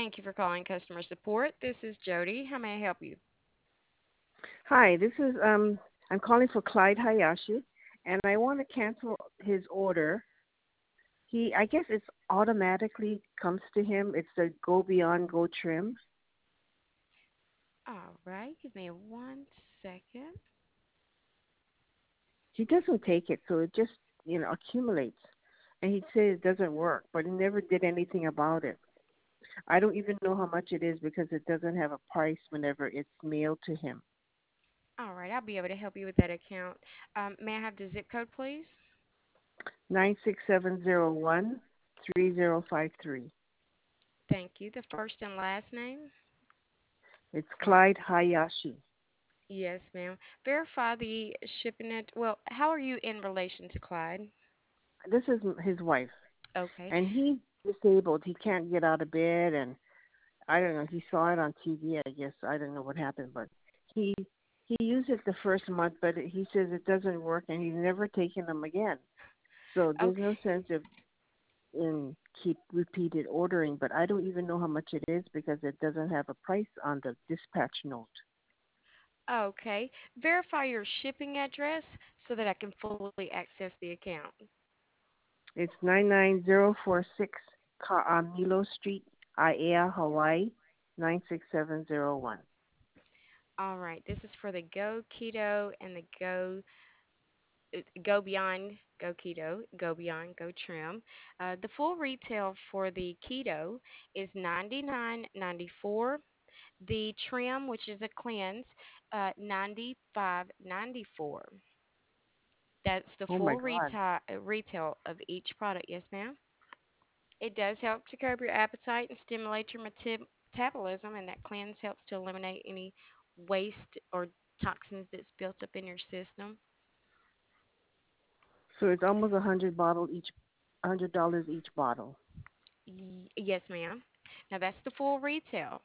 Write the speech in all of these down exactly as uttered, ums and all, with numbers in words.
Thank you for calling customer support. This is Jody. How may I help you? Hi, this is um I'm calling for Clyde Hayashi and I want to cancel his order. He I guess it's automatically comes to him. It's the Go Beyond Go Trim. All right, give me one second. He doesn't take it, so it just, you know, accumulates. And he says it doesn't work, but he never did anything about it. I don't even know how much it is because it doesn't have a price whenever it's mailed to him. All right, I'll be able to help you with that account. Um, may I have the zip code, please? Nine six seven zero one three zero five three. Thank you. The first and last name? It's Clyde Hayashi. Yes, ma'am. Verify the shipping it. Well, how are you in relation to Clyde? This is his wife. Okay. And he's disabled. He can't get out of bed, and I don't know. He saw it on T V. I guess I don't know what happened, but he he used it the first month, but he says it doesn't work, and he's never taken them again. So there's no Okay. sense of in keep repeated ordering. But I don't even know how much it is because it doesn't have a price on the dispatch note. Okay. Verify your shipping address so that I can fully access the account. It's nine nine zero four six Milo Street, Aiea, Hawaii, nine six seven zero one. All right. This is for the Go Keto and the Go uh, Go Beyond, Go Keto, Go Beyond, Go Trim. Uh, the full retail for the keto is ninety-nine ninety-four. The trim, which is a cleanse, uh, ninety-five ninety-four. That's the Oh my full God. retail uh, retail of each product. Yes, ma'am. It does help to curb your appetite and stimulate your metab- metabolism, and that cleanse helps to eliminate any waste or toxins that's built up in your system. So it's almost a hundred bottle each, hundred dollars each bottle. Y- yes, ma'am. Now that's the full retail.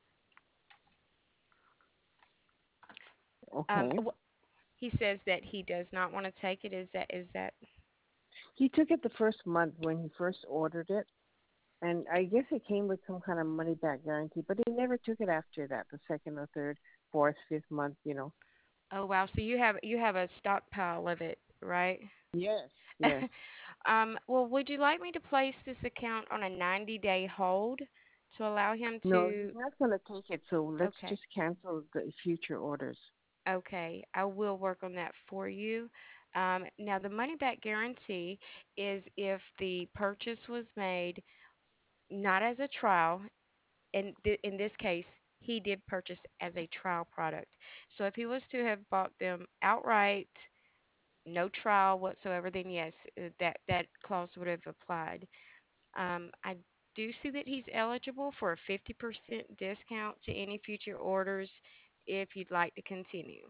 Um, Okay. wh- he says that he does not want to take it. Is that is that He took it the first month when he first ordered it, and I guess it came with some kind of money back guarantee. But he never took it after that. The second or third, fourth, fifth month, you know. Oh wow, so you have you have a stockpile of it, right? Yes. Yes. um, well, would you like me to place this account on a ninety day hold to allow him No, he's to? not going to take it. So let's Okay, just cancel the future orders. okay, I will work on that for you. Um, now the money back guarantee is if the purchase was made not as a trial. In th- in this case, he did purchase as a trial product. So if he was to have bought them outright, no trial whatsoever, then yes, uh, that that clause would have applied. Um, I do see that he's eligible for a fifty percent discount to any future orders if you'd like to continue.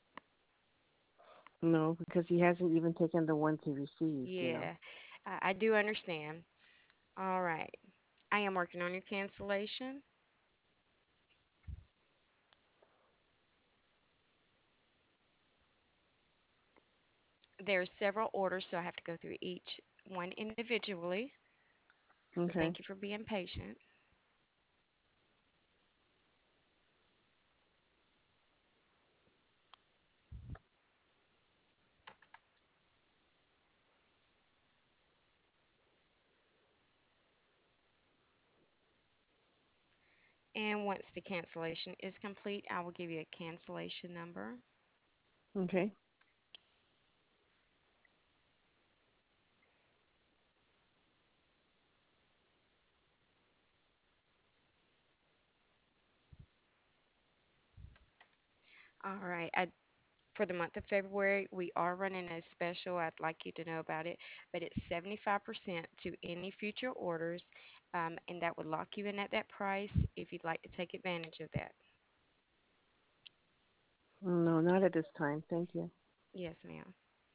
No, because he hasn't even taken the ones he received, you know. Yeah, I, I do understand. All right. I am working on your cancellation. There are several orders, so I have to go through each one individually. So Okay. thank you for being patient. And once the cancellation is complete, I will give you a cancellation number. Okay. All right. I, for the month of February, we are running a special. I'd like you to know about it, but it's seventy-five percent to any future orders, um, and that would lock you in at that price if you'd like to take advantage of that. No, not at this time. Thank you. Yes, ma'am.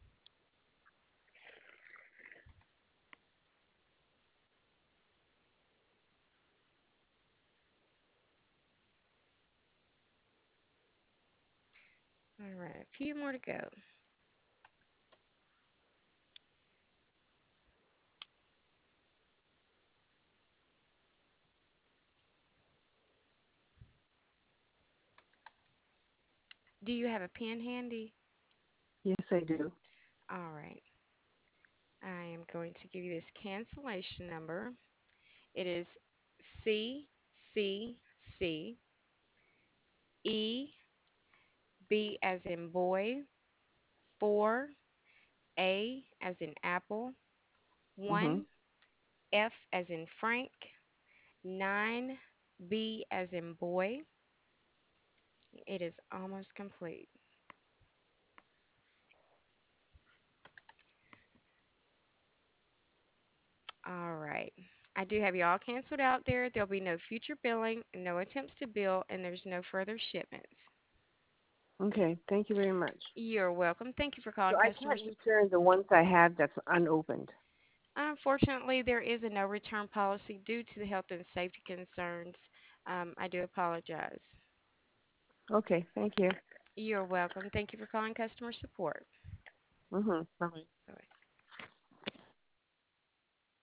All right. A few more to go. Do you have a pen handy? Yes, I do. All right. I am going to give you this cancellation number. It is C C C E B as in boy, four A as in apple, Mhm. one F as in Frank, nine B as in boy. It is almost complete. All right. I do have you all canceled out there. There'll be no future billing, no attempts to bill, and there's no further shipments. Okay. Thank you very much. You're welcome. Thank you for So calling I customer can't support. return the ones I have that's unopened. Unfortunately, there is a no return policy due to the health and safety concerns. Um, I do apologize. Okay. Thank you. You're welcome. Thank you for calling customer support. Mhm. Bye. Bye.